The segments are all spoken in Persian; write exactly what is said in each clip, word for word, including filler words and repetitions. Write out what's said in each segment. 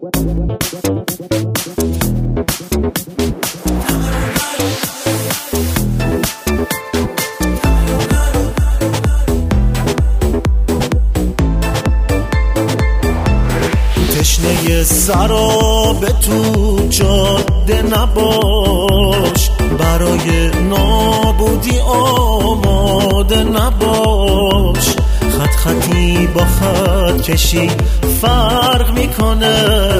تشنه سراب تو جاده نباش، برای نابودی آماده نباش. خط خطی با خط کشی فرق میکنه،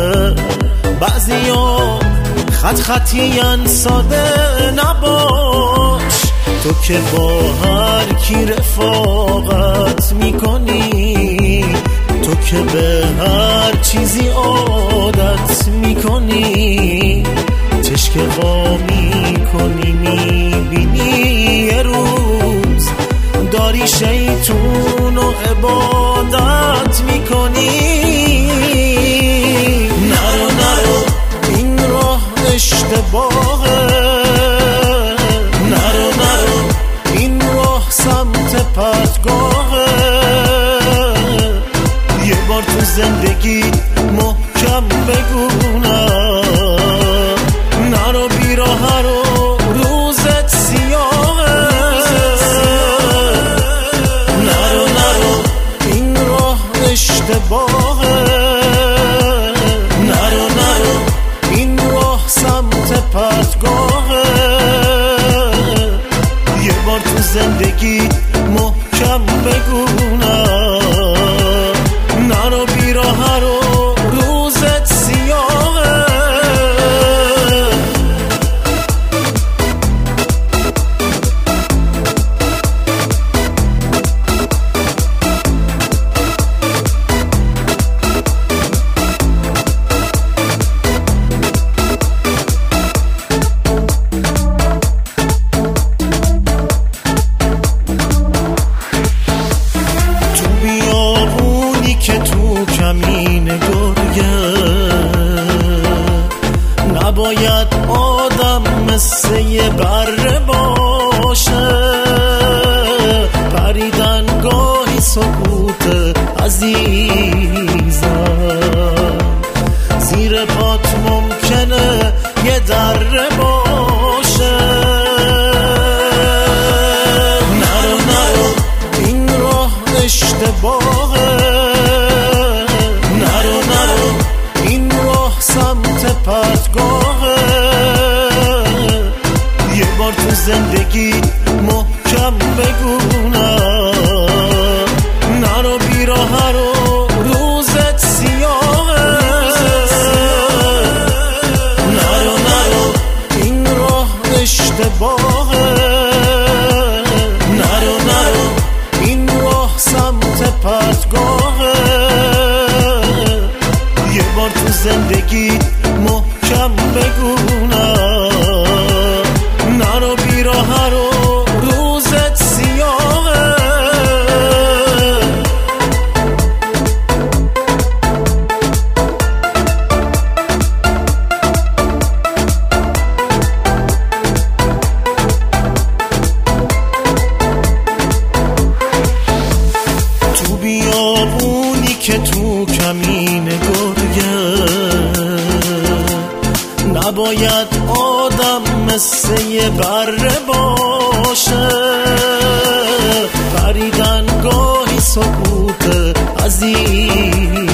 بعضیا خط خطیان ساده نباش. تو که با هر کی رفاقت میکنی، تو که به هر چیزی عادت میکنی، چشک وا میکنی میبینی یه روز داری شیطون و عبادت میکنی. نرو نرو این راه اشتباهه، نرو نرو این راه سمت پدگاهه. یه بار تو زندگی محکم بگو نه، نرو بی راه رو روزت سیاهه. نرو نرو این راه اشتباهه، نرو نرو این راه سمت پدگاهه. یه بار تو زندگی محکم بگو نه، نرو بی راه رو روزت سیاهه. که تو کمین گرگه نباید آدم مثل یه بره باشه. پریدن گاهی سکوت عزیزم، زیر پات ممکنه یه دره باشه. نرو نرو این راه اشتباهه، سمت پدگاهه. یه بار تو زندگی محکم بگو نه، نرو بی راه رو روزت سیاهه. نرو نرو این راه اشتباهه، نرو نرو این راه سمت پدگاهه. یه بار تو زندگی محکم بگو نه، نرو بی راه رو روزت سیاهه. تو بیابونی که تو کمین گرگه نباید آدم مثل یه بره باشه. پریدن گاهی سکوت عزیز